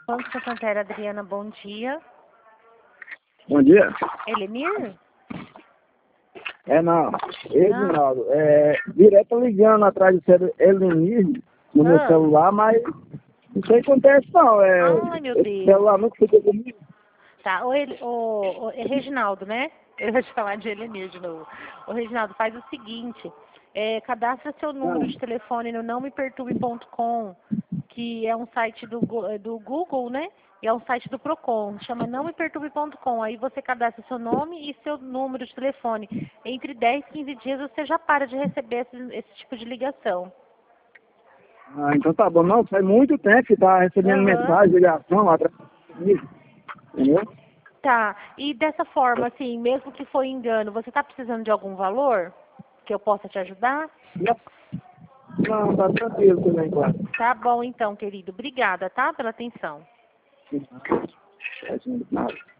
Banco Santander, Adriana, bom dia. Bom dia. Elenir? Não. Reginaldo. Direto ligando atrás de ser Elenir no meu celular, mas isso aí acontece não. Ai, meu Deus. Esse celular nunca fica comigo. Tá, é Reginaldo, né? Eu vou te falar de Elenir de novo. Ô, Reginaldo, faz o seguinte, cadastra seu número de telefone no nãomeperturbe.com, que é um site do Google, né? E é um site do Procon, chama nãomeperturbe.com. Aí você cadastra seu nome e seu número de telefone. Entre 10 e 15 dias você já para de receber esse tipo de ligação. Então tá bom. Não, faz muito tempo que tá recebendo mensagem, ligação atrás comigo. Entendeu? Tá, e dessa forma, assim, mesmo que foi engano, você tá precisando de algum valor que eu possa te ajudar? Não, tá tranquilo também, claro. Tá bom então, querido. Obrigada, tá, pela atenção. Nada.